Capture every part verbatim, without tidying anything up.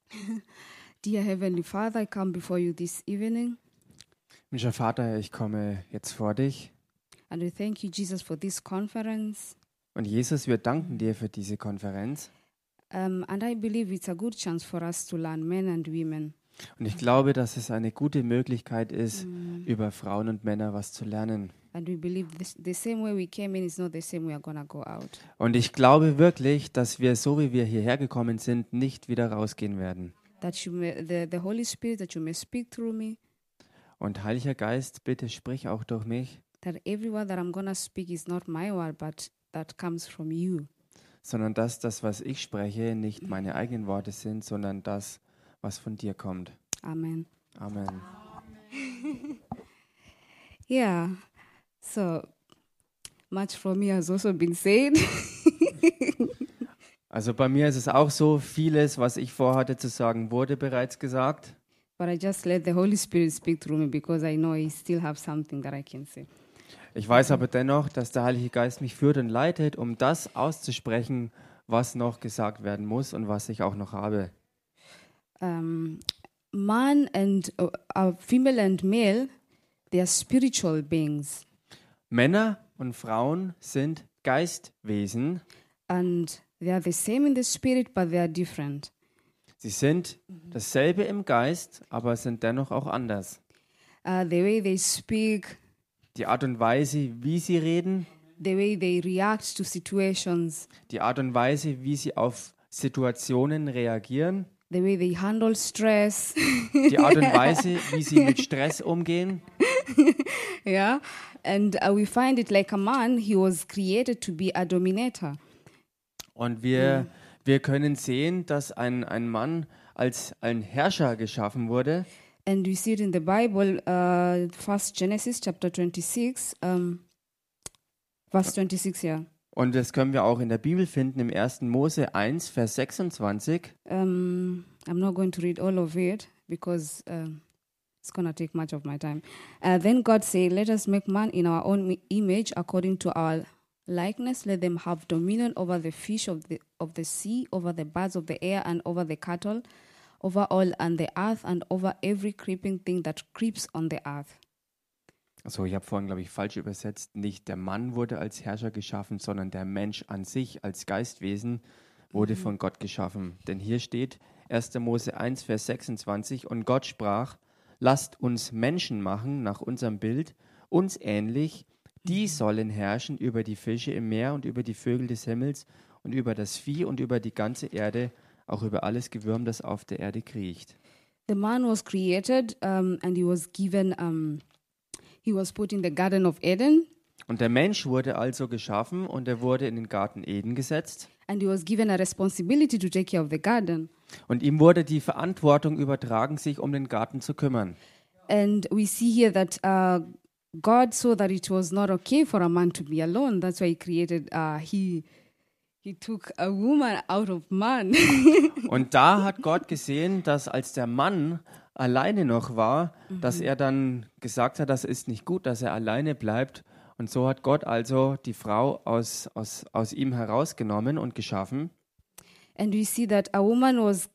Dear Heavenly Father, I come before you this evening, Himmlischer Vater, ich komme jetzt vor dich. and we thank you, Jesus, for this conference. Und Jesus, wir danken dir für diese Konferenz. Um, and I believe it's a good chance for us to learn, men and women. Und ich glaube, dass es eine gute Möglichkeit ist, über Frauen und Männer was zu lernen. And we believe this, the same way we came in is not the same way we're going to go out. Und ich glaube wirklich, dass wir, so wie wir hierher gekommen sind, nicht wieder rausgehen werden. That you may, the, the Holy Spirit, that you may speak through me, Und Heiliger Geist, bitte sprich auch durch mich, that every word that I'm going to speak is not my word, but that comes from you. sondern dass das, was ich spreche, nicht meine eigenen Worte sind, sondern das, was von dir kommt. Amen. Amen. Yeah, so much from me has also been said. Also bei mir ist es auch so, vieles, was ich vorhatte zu sagen, wurde bereits gesagt. But I just let the Holy Spirit speak through me because I know I still have something that I can say. Ich weiß aber dennoch, dass der Heilige Geist mich führt und leitet, um das auszusprechen, was noch gesagt werden muss und was ich auch noch habe. Um, man and uh, uh, female and male, they are spiritual beings, Männer und Frauen sind Geistwesen. and they are the same in the spirit, but they are different. Sie sind dasselbe im Geist, aber sind dennoch auch anders. Uh, the way they speak, Die Art und Weise, wie sie reden, the way they react to situations, die Art und Weise, wie sie auf Situationen reagieren, the way they handle stress, die Art und Weise, wie sie mit Stress umgehen. yeah. And uh, we find it like a man, he was created to be a dominator. Und wir, wir können sehen, dass ein, ein Mann als ein Herrscher geschaffen wurde. And we see it in the Bible, uh, First Genesis chapter twenty-six, um, verse twenty-six, yeah. Und das können wir auch in der Bibel finden, im ersten Mose eins, Vers sechsundzwanzig. Um, I'm not going to read all of it because um, it's going to take much of my time. Uh, then God said, let us make man in our own mi- image according to our likeness. Let them have dominion over the fish of the, of the sea, over the birds of the air, and over the cattle, over all and the earth, and over every creeping thing that creeps on the earth. Also ich habe vorhin, glaube ich, falsch übersetzt. Nicht der Mann wurde als Herrscher geschaffen, sondern der Mensch an sich als Geistwesen wurde von Gott geschaffen. Denn hier steht erster Mose eins, Vers sechsundzwanzig. Und Gott sprach, lasst uns Menschen machen nach unserem Bild, uns ähnlich. Die sollen herrschen über die Fische im Meer und über die Vögel des Himmels und über das Vieh und über die ganze Erde, auch über alles Gewürm, das auf der Erde kriecht. The man was created um, and he was given, um, he was put in the Garden of Eden, Und der Mensch wurde also geschaffen und er wurde in den Garten Eden gesetzt. and he was given a responsibility to take care of the garden. Und ihm wurde die Verantwortung übertragen, sich um den Garten zu kümmern. And we see here that uh, God saw that it was not okay for a man to be alone. That's why he created, uh, he, he took a woman out of man. Und da hat Gott gesehen, dass als der Mann alleine noch war, dass er dann gesagt hat, das ist nicht gut, dass er alleine bleibt. Und so hat Gott also die Frau aus, aus, aus ihm herausgenommen und geschaffen. And we see that a woman was,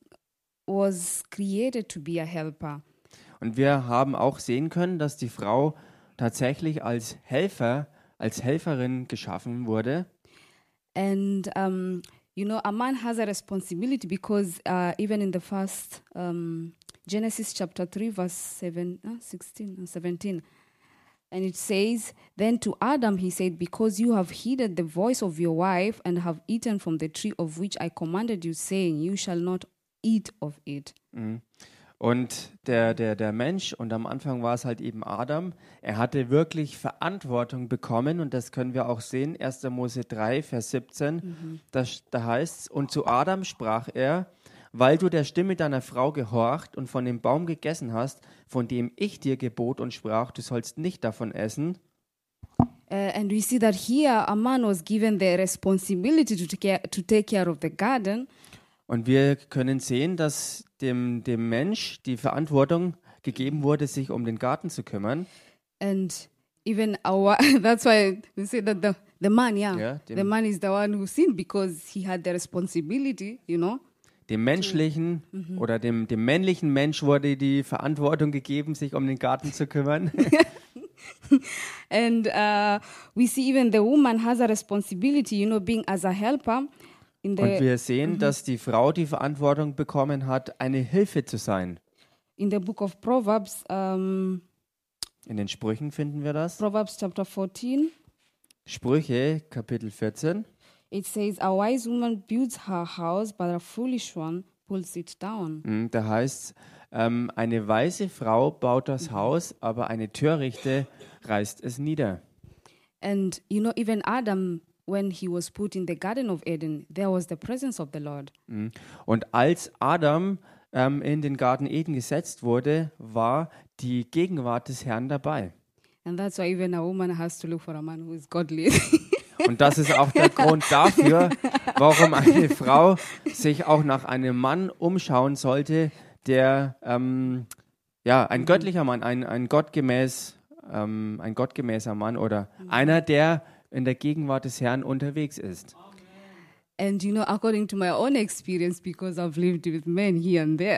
was created to be a helper. Und wir haben auch sehen können, dass die Frau tatsächlich als Helfer, als Helferin geschaffen wurde. And, um, you know, a man has a responsibility because uh, even in the first um, Genesis chapter three, verse seven, uh, sixteen, uh, seventeen, and it says, then to Adam he said, because you have heeded the voice of your wife and have eaten from the tree of which I commanded you, saying, you shall not eat of it. Mhm. Und der, der, der Mensch, und am Anfang war es halt eben Adam, er hatte wirklich Verantwortung bekommen und das können wir auch sehen, erster Mose drei, Vers siebzehn, Mhm. da, da heißt es, und zu Adam sprach er, weil du der Stimme deiner Frau gehorcht und von dem Baum gegessen hast, von dem ich dir gebot und sprach, du sollst nicht davon essen. Uh, and we see that here a man was given the responsibility to take care, to take care of the garden. Und wir können sehen, dass dem, dem Mensch die Verantwortung gegeben wurde, sich um den Garten zu kümmern. And even our, that's why we say that the, the man, yeah, Ja, dem- the man is the one who sinned because he had the responsibility, you know. dem menschlichen oder dem, dem männlichen Mensch wurde die Verantwortung gegeben, sich um den Garten zu kümmern. And uh, we see even the woman has a responsibility, you know, being as a helper. In the, Und wir sehen, dass die Frau die Verantwortung bekommen hat, eine Hilfe zu sein. in the book of Proverbs, um, In den Sprüchen finden wir das. Proverbs chapter fourteen, Sprüche, Kapitel vierzehn. it says, a wise woman builds her house, but a foolish one pulls it down. Mm, Da heißt ähm, eine weise Frau baut das Haus, aber eine Törichte reißt es nieder. And, you know, even Adam, when he was put in the Garden of Eden, there was the presence of the Lord. Mm. Und als Adam ähm, in den Garten Eden gesetzt wurde, war die Gegenwart des Herrn dabei. And that's why even a woman has to look for a man who is godly. Und das ist auch der Grund dafür, warum eine Frau sich auch nach einem Mann umschauen sollte, der ähm, ja ein göttlicher Mann, ein, ein, gottgemäß, ähm, ein gottgemäßer Mann oder einer, der in der Gegenwart des Herrn unterwegs ist. And, you know, according to my own experience, because I've lived with men here and there,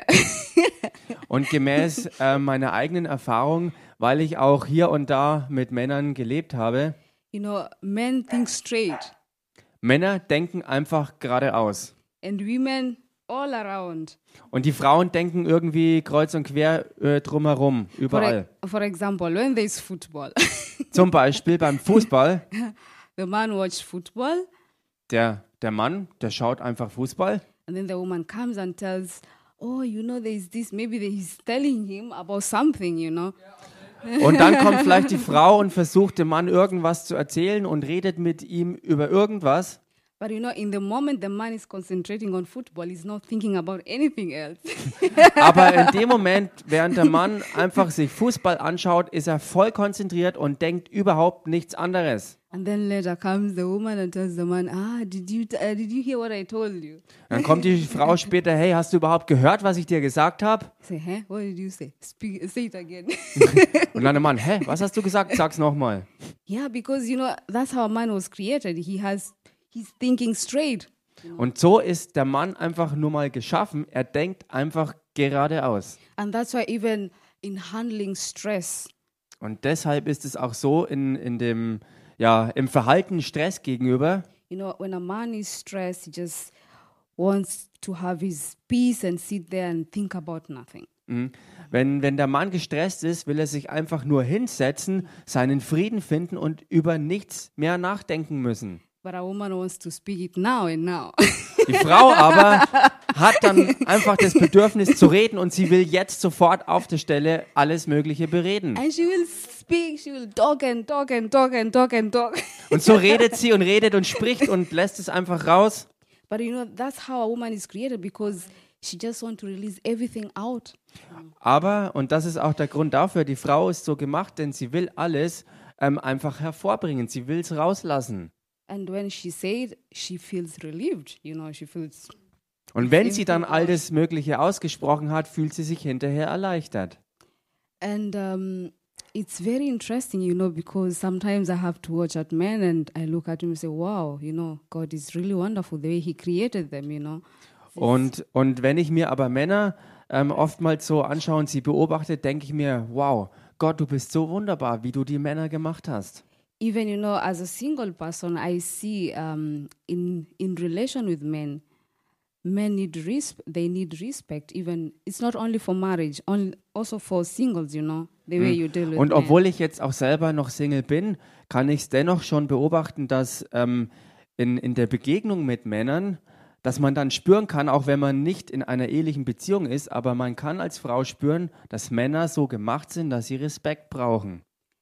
Und gemäß äh, meiner eigenen Erfahrung, weil ich auch hier und da mit Männern gelebt habe, you know, men think straight Männer denken einfach geradeaus. and women all around. Und die Frauen denken irgendwie kreuz und quer äh, drumherum, For, überall. e- for example, when there's football, Zum Beispiel beim Fußball, the man watches football, der, der Mann, der schaut einfach Fußball. and then the woman comes and tells, oh, you know, there's this, maybe he's telling him about something, you know. Und dann kommt vielleicht die Frau und versucht dem Mann irgendwas zu erzählen und redet mit ihm über irgendwas. But, you know, in the moment the man is concentrating on football, he's not thinking about anything else. Aber in dem Moment, während der Mann einfach sich Fußball anschaut, ist er voll konzentriert und denkt überhaupt nichts anderes. And then later comes the woman and tells the man, ah, did you, uh, did you hear what I told you? Dann kommt die Frau später, hey, hast du überhaupt gehört, was ich dir gesagt habe? I say, huh? What did you say? Speak, say it again. Und dann der Mann, hä, was hast du gesagt? Sag's nochmal. Yeah, because, you know, that's how a man was created. He has, he's thinking straight. Und so ist der Mann einfach nur mal geschaffen. Er denkt einfach geradeaus. And that's why even in handling stress, Und deshalb ist es auch so in, in dem, ja, im Verhalten Stress gegenüber. you know, when a man is stressed, he just wants to have his peace and sit there and think about nothing. Mhm. Wenn, wenn der Mann gestresst ist, will er sich einfach nur hinsetzen, seinen Frieden finden und über nichts mehr nachdenken müssen. But a woman wants to speak it now and now. Die Frau aber hat dann einfach das Bedürfnis zu reden und sie will jetzt sofort auf der Stelle alles Mögliche bereden. And she will speak, she will talk and talk and talk and talk and talk. Und so redet sie und redet und spricht und lässt es einfach raus. But you know, that's how a woman is created, because she just wants to release everything out. Aber, und das ist auch der Grund dafür, die Frau ist so gemacht, denn sie will alles ähm, einfach hervorbringen. Sie will es rauslassen. And when she said, she feels relieved, you know, she feels. Und wenn sie dann all das Mögliche ausgesprochen hat, fühlt sie sich hinterher erleichtert. And um, it's very interesting, you know, because sometimes I have to watch at men and I look at him and say, wow, you know, God is really wonderful the way he created them, you know. Und, und wenn ich mir aber Männer ähm, oftmals so anschaue und sie beobachte, denke ich mir, wow, Gott, du bist so wunderbar, wie du die Männer gemacht hast. Even, you know, as a single person, I see um, in in relation with men, men need res- they need respect. Even it's not only for marriage, only, also for singles, you know, the way you deal with Und men. obwohl ich jetzt auch selber noch Single bin, kann ich es dennoch schon beobachten, dass ähm, in, in der Begegnung mit Männern, dass man dann spüren kann, auch wenn man nicht in einer ehelichen Beziehung ist, aber man kann als Frau spüren, dass Männer so gemacht sind, dass sie Respekt brauchen.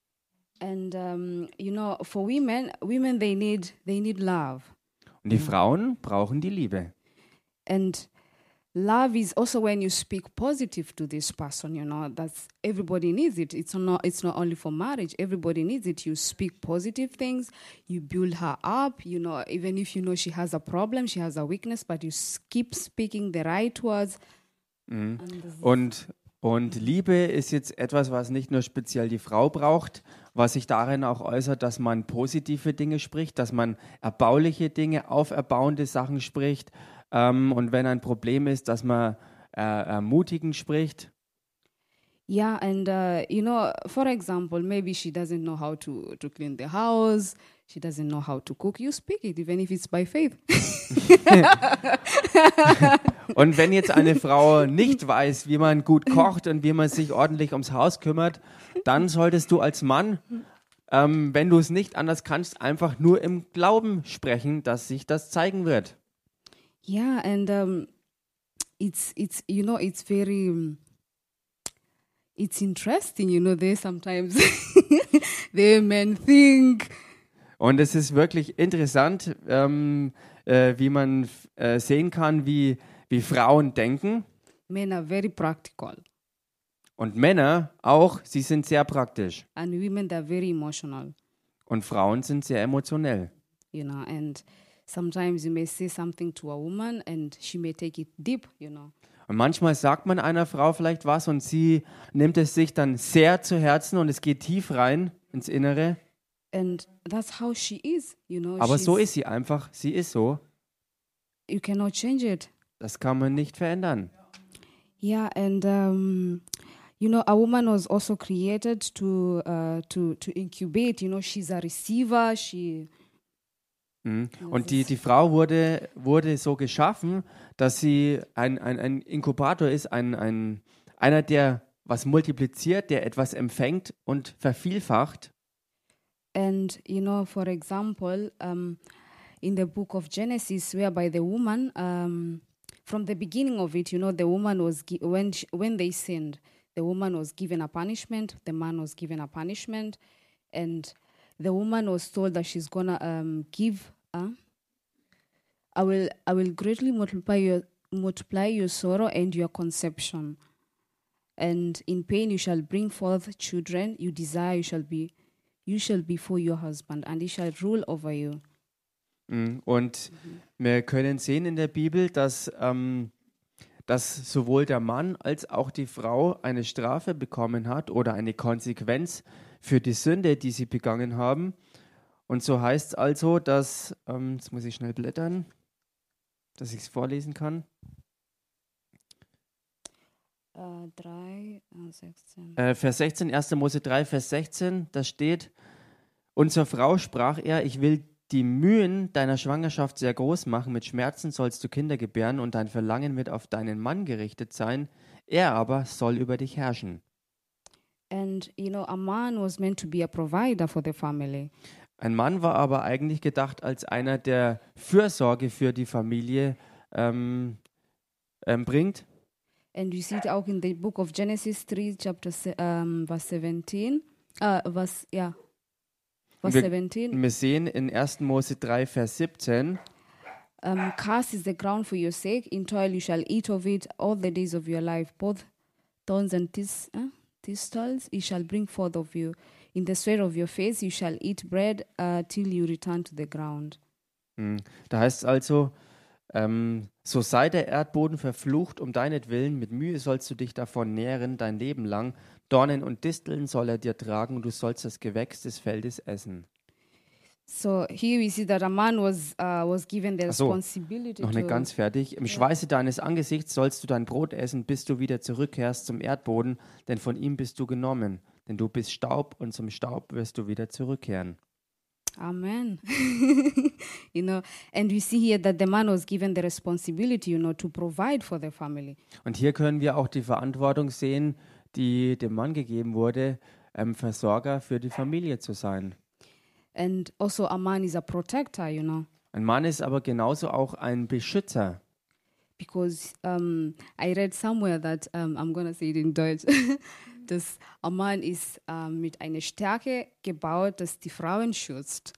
And um, you know, for women, women they need they need love, Und die Frauen brauchen die Liebe. and love is also when you speak positive to this person. You know, that's everybody needs it. It's not it's not only for marriage. Everybody needs it. You speak positive things. You build her up. You know, even if you know she has a problem, she has a weakness, but you s- keep speaking the right words. And this- Und, und Liebe ist jetzt etwas, was nicht nur speziell die Frau braucht, was sich darin auch äußert, dass man positive Dinge spricht, dass man erbauliche Dinge, auferbauende Sachen spricht, Ähm, und wenn ein Problem ist, dass man äh, ermutigend spricht. Yeah, and uh, you know, for example, maybe she doesn't know how to, to clean the house, she doesn't know how to cook. You speak it, even if it's by faith. Und wenn jetzt eine Frau nicht weiß, wie man gut kocht und wie man sich ordentlich ums Haus kümmert, dann solltest du als Mann, ähm, wenn du es nicht anders kannst, einfach nur im Glauben sprechen, dass sich das zeigen wird. Yeah, and um, it's it's you know it's very um, it's interesting, you know. They sometimes the men think. Und es ist wirklich interessant, ähm, äh, wie man äh, sehen kann, wie wie Frauen denken. Men are very practical, Und Männer auch, sie sind sehr praktisch. and women they're very emotional, Und Frauen sind sehr emotionell. you know. And sometimes you may say something to a woman, and she may take it deep, you know. Und manchmal sagt man einer Frau vielleicht was und sie nimmt es sich dann sehr zu Herzen und es geht tief rein ins Innere. And that's how she is, you know. Aber She's- so ist sie einfach. Sie ist so. You cannot change it. Das kann man nicht verändern. Yeah, and um, you know, a woman was also created to uh, to to incubate. You know, she's a receiver. She Mhm. Und die, die Frau wurde, wurde so geschaffen, dass sie ein, ein, ein Inkubator ist, ein, ein, einer, der was multipliziert, der etwas empfängt und vervielfacht. and you know, for example, um, in the book of Genesis, whereby the woman, um, from the beginning of it, you know, the woman was gi- when she, when they sinned, the woman was given a punishment, the man was given a punishment, and the woman was told that she's gonna um, give. Uh, I will I will greatly multiply your multiply your sorrow and your conception, and in pain you shall bring forth children. You desire you shall be, you shall be for your husband, and he shall rule over you. Mhm. Und wir können sehen in der Bibel, dass, ähm, dass sowohl der Mann als auch die Frau eine Strafe bekommen hat oder eine Konsequenz für die Sünde, die sie begangen haben. Und so heißt es also, dass, ähm, jetzt muss ich schnell blättern, dass ich es vorlesen kann. Uh, drei, uh, sechzehn. Äh, Vers sechzehn, erster Mose drei, Vers sechzehn, da steht, und zur Frau sprach er, ich will die Mühen deiner Schwangerschaft sehr groß machen, mit Schmerzen sollst du Kinder gebären und dein Verlangen wird auf deinen Mann gerichtet sein, er aber soll über dich herrschen. And you know, a man was meant to be a provider for the family. Ein Mann war aber eigentlich gedacht als einer, der Fürsorge für die Familie ähm, ähm, bringt. And you see it auch in the book of Genesis three, chapter se- um, verse seventeen. Uh, verse, yeah, verse Wir- seventeen. Wir sehen in erster Mose drei, Vers siebzehn, Um, Cursed is the ground for your sake. In toil you shall eat of it all the days of your life. Both thorns and tis, uh, thistles he shall bring forth of you. In the sweat of your face you shall eat bread uh, till you return to the ground. Hm. Da heißt es also, ähm, so sei der Erdboden verflucht um deinetwillen, mit Mühe sollst du dich davon nähren dein Leben lang. Dornen und Disteln soll er dir tragen und du sollst das Gewächs des Feldes essen. So here we see that a man was uh, was given the Ach so, responsibility Noch to nicht ganz fertig. Im Schweiße deines Angesichts sollst du dein Brot essen, bis du wieder zurückkehrst zum Erdboden, denn von ihm bist du genommen. Denn du bist Staub und zum Staub wirst du wieder zurückkehren. Amen. You know, and we see here that the man was given the responsibility, you know, to provide for the family. Und hier können wir auch die Verantwortung sehen, die dem Mann gegeben wurde, ähm, Versorger für die Familie zu sein. And also a man is a protector, you know, Ein Mann ist aber genauso auch ein Beschützer. because um, I read somewhere that, um, I'm going to say it in Deutsch, dass a man ist um, mit einer Stärke gebaut, dass die Frauen schützt.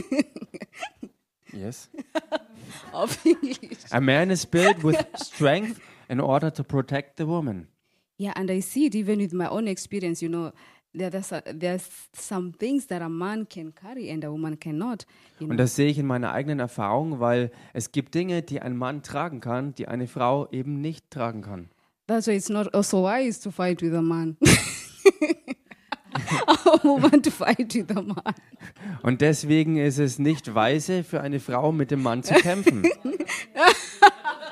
Yes. Auf Englisch. A man is built with strength in order to protect the woman. Yeah, and I see it even with my own experience, you know, there- there's, a, there's some things that a man can carry and a woman cannot. You know? Und das sehe ich in meiner eigenen Erfahrung, weil es gibt Dinge, die ein Mann tragen kann, die eine Frau eben nicht tragen kann. That's why it's not also wise to fight with a man. A woman to fight with a man. Und deswegen ist es nicht weise, für eine Frau mit dem Mann zu kämpfen.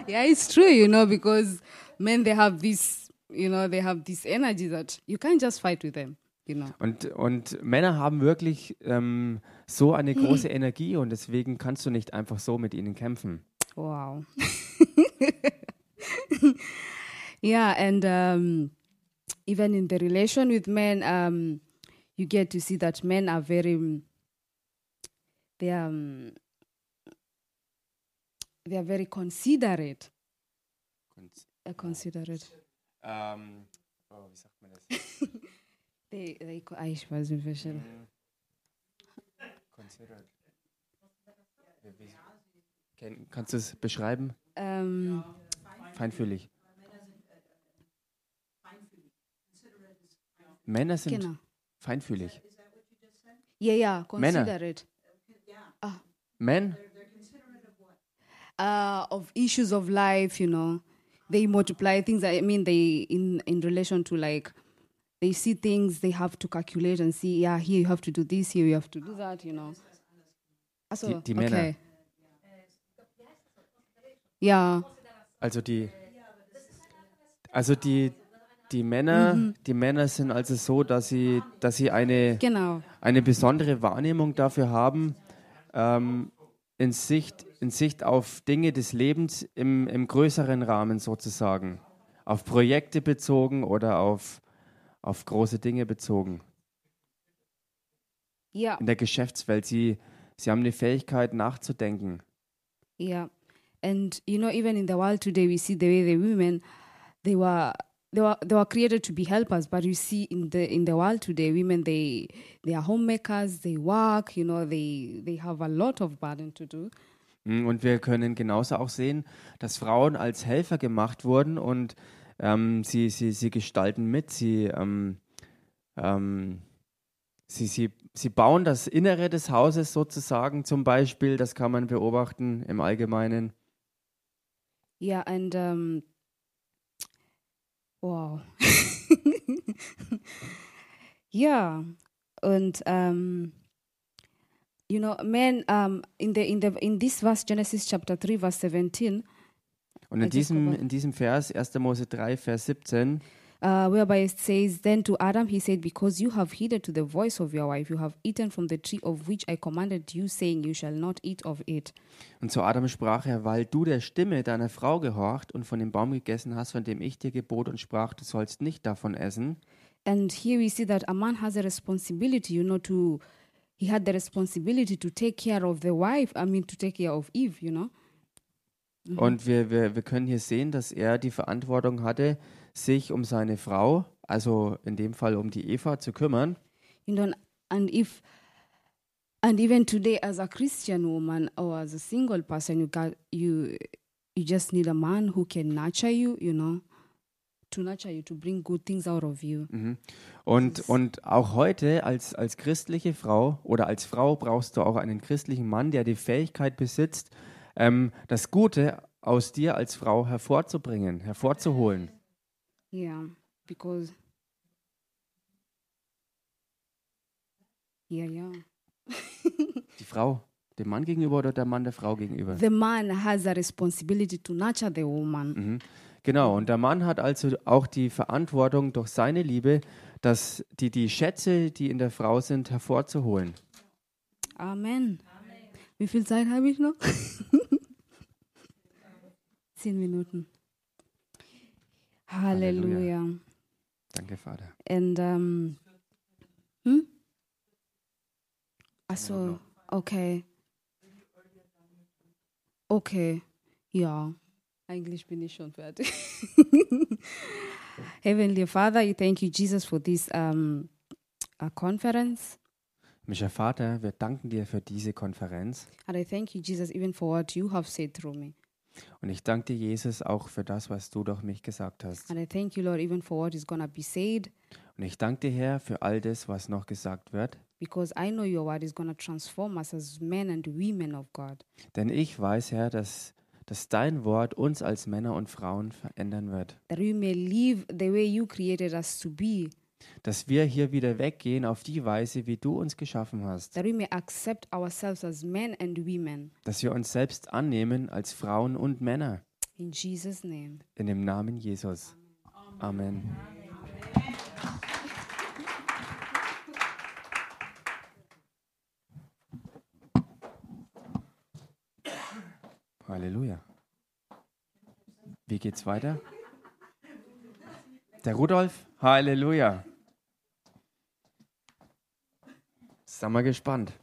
Yeah, it's true, you know, because men, they have this, you know, they have this energy that you can't just fight with them, you know. Und, und Männer haben wirklich ähm, so eine große Energie und deswegen kannst du nicht einfach so mit ihnen kämpfen. Wow. Yeah, and um, even in the relation with men, um, you get to see that men are very, um, they are, um, they are very considerate. Uh, considerate. Ähm, oh, wie sagt man das? They, they, co- ah, ich weiß nicht, welche. Considerate. Wie- wie- Ken- Kannst du es beschreiben? Um, Feinfühlig. Männer sind genau. feinfühlig. Yeah, yeah, Männer. considerate. Men? Uh, of issues of life, you know, they multiply things. I mean, they in in relation to like, they see things, they have to calculate and see. Yeah, here you have to do this, here you have to do that, you know. Also, Die- die Männer. okay. Yeah, Also die, also die, die Männer, die Männer sind also so, dass sie, dass sie eine, genau. eine besondere Wahrnehmung dafür haben, ähm, in Sicht, in Sicht auf Dinge des Lebens im, im größeren Rahmen sozusagen, auf Projekte bezogen oder auf, auf große Dinge bezogen. Yeah, In der Geschäftswelt, sie, sie haben eine Fähigkeit nachzudenken. yeah. And you know, even in the world today, we see the way the women, they were they were they were created to be helpers, but you see in the in the world today, women they they are homemakers, they work, you know, they they have a lot of burden to do. Mm, Und wir können genauso auch sehen, dass Frauen als Helfer gemacht wurden und ähm, sie, sie, sie gestalten mit, sie, ähm, ähm, sie, sie, sie bauen das Innere des Hauses sozusagen zum Beispiel, das kann man beobachten im Allgemeinen. Yeah, and um, wow. Yeah, and um, you know, men um, in the in the in this verse, Genesis chapter three, verse seventeen, Und in I just go diesem, back. in diesem Vers, erster Mose drei, Vers siebzehn, uh, whereby it says, "Then to Adam he said, Because you have heeded to the voice of your wife, you have eaten from the tree of which I commanded you, saying, You shall not eat of it." und zu Adam sprach er, weil du der Stimme deiner Frau gehorcht und von dem Baum gegessen hast, von dem ich dir gebot und sprach, du sollst nicht davon essen. And here we see that a man has a responsibility, you know, to he had the responsibility to take care of the wife. I mean, to take care of Eve, you know. Und wir, wir, wir können hier sehen, dass er die Verantwortung hatte, sich um seine Frau, also in dem Fall um die Eva, zu kümmern. You know, and if and even today, as a Christian woman or as a single person, you got you you just need a man who can nurture you, you know, to nurture you, to bring good things out of you. Mhm. Und, und auch heute als, als christliche Frau oder als Frau brauchst du auch einen christlichen Mann, der die Fähigkeit besitzt, ähm, das Gute aus dir als Frau hervorzubringen, hervorzuholen. Yeah, because yeah, yeah. Die Frau, dem Mann gegenüber oder der Mann der Frau gegenüber? The man has a responsibility to nurture the woman. Mhm. Genau, und der Mann hat also auch die Verantwortung durch seine Liebe, dass die, die Schätze, die in der Frau sind, hervorzuholen. Amen. Wie viel Zeit habe ich noch? Zehn Minuten. Halleluja. Halleluja. Danke, Vater. And um, hm? Also, okay. Okay, ja. Eigentlich bin ich schon fertig. Heavenly Father, I thank you, Jesus, for this um, uh, conference. Mischer Vater, wir danken dir für diese Konferenz. And I thank you, Jesus, even for what you have said through me. Und ich danke dir, Jesus, auch für das, was du durch mich gesagt hast. And I thank you, Lord, even for what is going to be said, Und ich danke dir, Herr, für all das, was noch gesagt wird. because I know your word is going to transform us as men and women of God. Denn ich weiß, Herr, dass, dass dein Wort uns als Männer und Frauen verändern wird. That we may live the way you created us to be. Dass wir hier wieder weggehen auf die Weise, wie du uns geschaffen hast. That we may accept ourselves as men and women. Dass wir uns selbst annehmen als Frauen und Männer. In Jesus' name. In dem Namen Jesus. Amen. Halleluja. Wie geht's weiter? Der Rudolf? Halleluja. Sind wir gespannt.